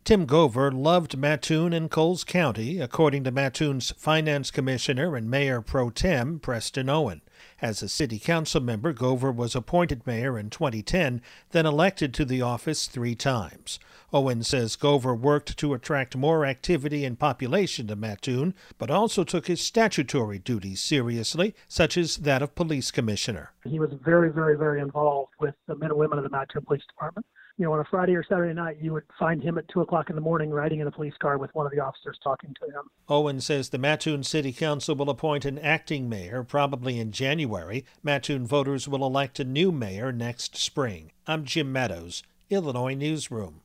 Tim Gover loved Mattoon and Coles County, according to Mattoon's finance commissioner and mayor pro tem, Preston Owen. As a city council member, Gover was appointed mayor in 2010, then elected to the office 3 times. Owen says Gover worked to attract more activity and population to Mattoon, but also took his statutory duties seriously, such as that of police commissioner. He was very, very, very involved with the men and women of the Mattoon Police Department. On a Friday or Saturday night, you would find him at 2 o'clock in the morning riding in a police car with one of the officers talking to him. Owen says the Mattoon City Council will appoint an acting mayor probably in January. Mattoon voters will elect a new mayor next spring. I'm Jim Meadows, Illinois Newsroom.